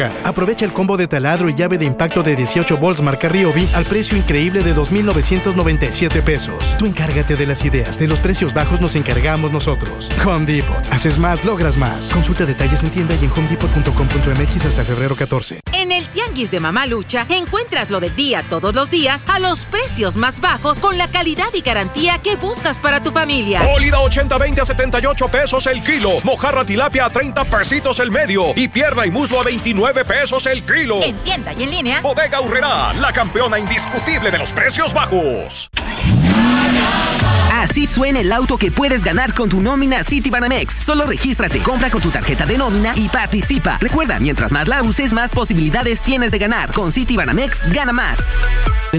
Aprovecha el combo de taladro y llave de impacto de 18 volts marca Ryobi al precio increíble de 2,997 pesos. Tú encárgate de las ideas, de los precios bajos nos encargamos nosotros. Home Depot. Haces más, logras más. Consulta detalles en tienda y en homedepot.com.mx hasta febrero 14. En el Tianguis de Mamá Lucha encuentras lo del día todos los días a los precios más bajos con la calidad y garantía que buscas para tu familia. Mólida 80-20 a 78 pesos el kilo. Mojarra tilapia a 30 pesitos el medio. Y pierna y muslo a 29 pesos el kilo. En tienda y en línea. Bodega Aurrerá, la campeona indiscutible de los precios bajos. Así suena el auto que puedes ganar con tu nómina Citibanamex. Solo regístrate, compra con tu tarjeta de nómina y participa. Recuerda, mientras más la uses, más posibilidades tienes de ganar. Con Citibanamex, gana más.